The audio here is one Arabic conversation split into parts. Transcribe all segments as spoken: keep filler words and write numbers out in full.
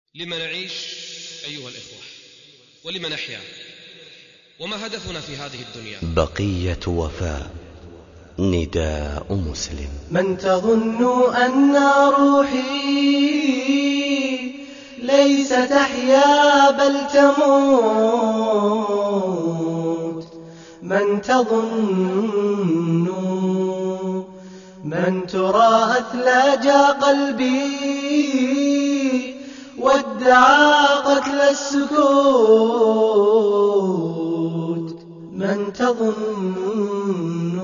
لما نعيش أيها الإخوة؟ ولما نحيا؟ وما هدفنا في هذه الدنيا؟ بقية وفاء. نداء مسلم. من تظن أن روحي ليس تحيا بل تموت، من تظن من ترى أثلاج قلبي وادعى قتل السكوت، من تظن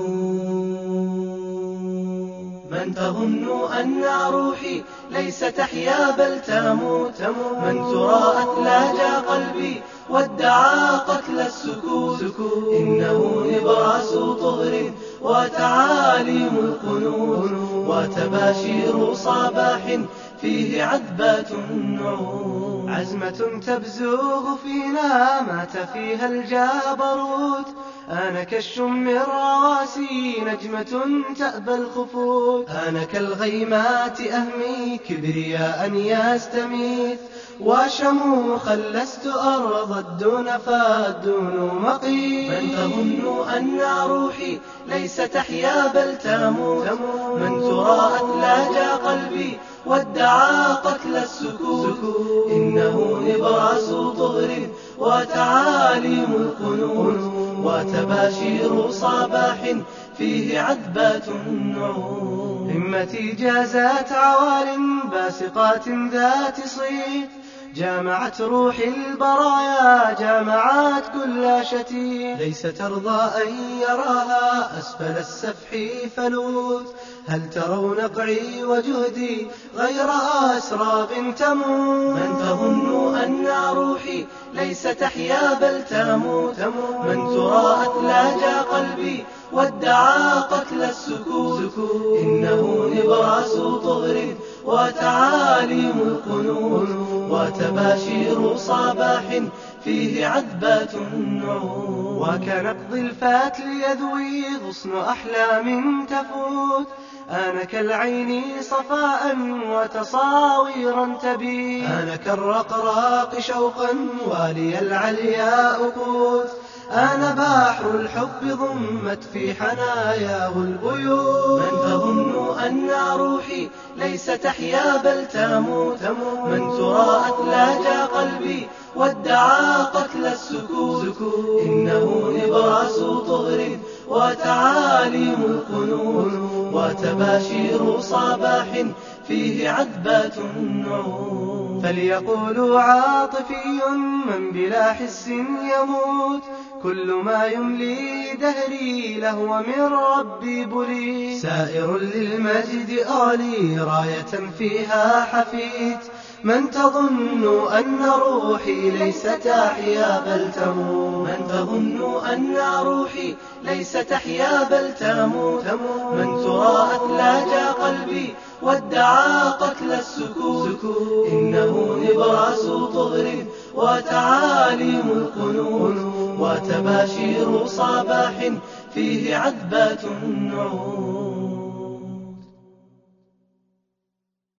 من تظن أن روحي ليس تحيا بل تموت، من ترى أثلاج قلبي وادعى قتل السكوت، إنه نبراس طهر وتعاليم القنوت وتباشير صباح فيه عذبات النعوت، عزمة تبزوغ فينا مات فيها الجبروت، أنا كالشم الرواسي نجمة تأبى الخفوت، أنا كالغيمات أهمي كبرياء يستميت، وشموخا لست أرضى الدون فالدون مقيت، من تظن أن روحي ليس تحيا بل تموت، من ترى أثلاج قلبي وادعى قتل السكوت، إنه نبراس طهر وتعاليم القنوت وتباشير صباح فيه عذبات النعوت، همتي جازت عوال باسقات ذات صيت، جامعت روح البرايا جامعت كل شتيت، ليس ترضى أن يراها أسفل السفح فلوت، هل ترون نقعي وجهدي غير أسراب تموت، من تظن أن روحي ليس تحيا بل تموت، من ترى أثلاج قلبي وادعى قتل السكوت، إنه نبراس طهر وتعاليم القنوت وتباشير صباح فيه عذبات النعوت، وكنقض الفتل يذوي غصن أحلام تفوت، أنا كالعين صفاء وتصاويرا تبيت، أنا كالرقراق شوقا والي العلياء قوت، أنا بحر الحب ضمت في حناياه البيوت، من تظن أن روحي ليس تحيا بل تموت، من ترى أثلاج قلبي وادعى قتل السكوت، إنه نبراس طهر وتعاليم القنوت وتباشير صباح فيه عذبات النعوت، فليقولوا عاطفي من بلا حس يموت، كل ما يملي دهري لهو من ربي بلي، سائر للمجد أعلي راية فيها حفيت، من تظن أن روحي ليس تحيا بل تموت، من تظن أن روحي ليس تحيا بل تموت، من ترى أثلاج قلبي وادعى قتل السكوت، إنه نبراس طهر وتعاليم القنوت وتباشير صباح فيه عذبات النعوت.